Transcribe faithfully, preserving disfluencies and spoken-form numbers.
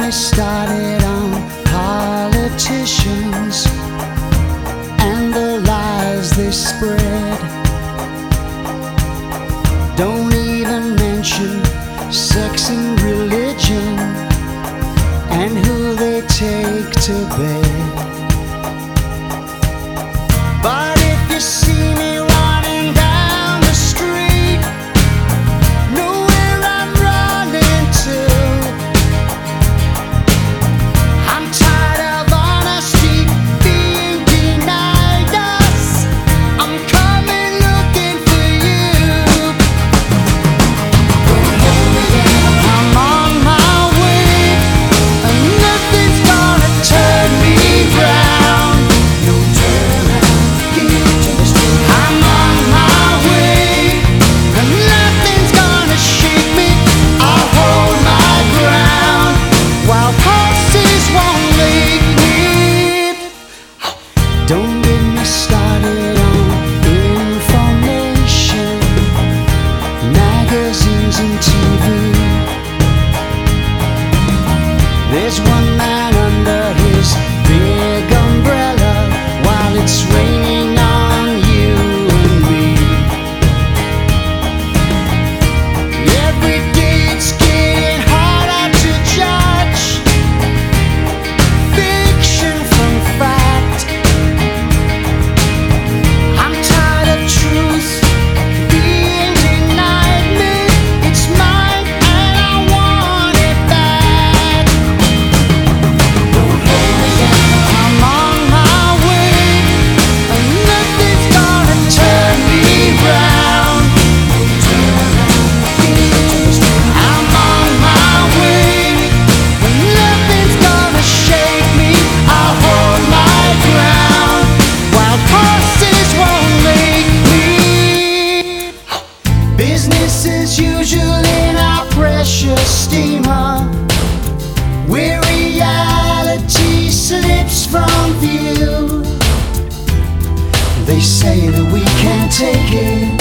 me started on politicians and the lies they spread. Don't even mention sex and religion and who they take to bed. But if you see me running down the street, know where I'm running to. I'm tired of honesty being denied us. I'm coming looking for you. I'm on my way, and nothing's gonna turn me round. No turnaround, get to the street. I'm on my way, and nothing's gonna shake me. I'll hold my ground while horses won't make me. Don't get me started on information, magazines and T V. There's one man under his big umbrella while it's raining on you and me. Every day it's getting harder to judge fiction from fact. I'm tired of truth being denied me. It's mine and I want it back. I'm on my way, and nothing's gonna turn me round. I'm on my way, and nothing's gonna shake me. I'll hold my ground while horses won't make me. Business as usual in our precious steamer, where reality slips from view. They say that we can't take it,